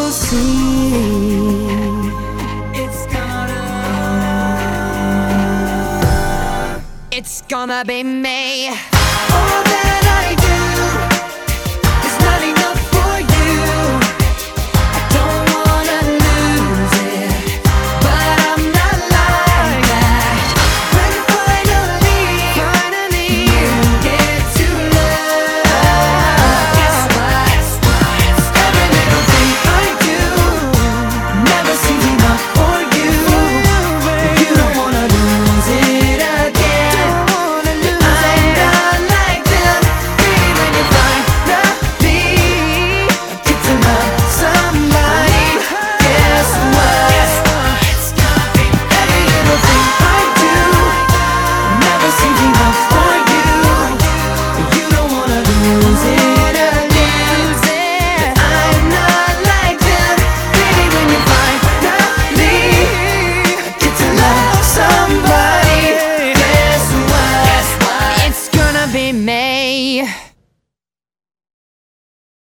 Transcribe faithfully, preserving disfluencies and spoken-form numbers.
you'll see. It's gonna, It's gonna be me. all that I do is not enough for you. I don't wanna lose it, but I'm not like that. When finally, finally you get to love, guess what? Every little thing I do never seems enough for you. You don't wanna lose it again. I'm not like them. Baby, when you finally get to love somebody, guess what? It's gonna be every little thing I do never seems enough for you. You don't wanna lose it again. I'm not like them. Baby, when you finally get to love somebody, guess what? It's gonna be me.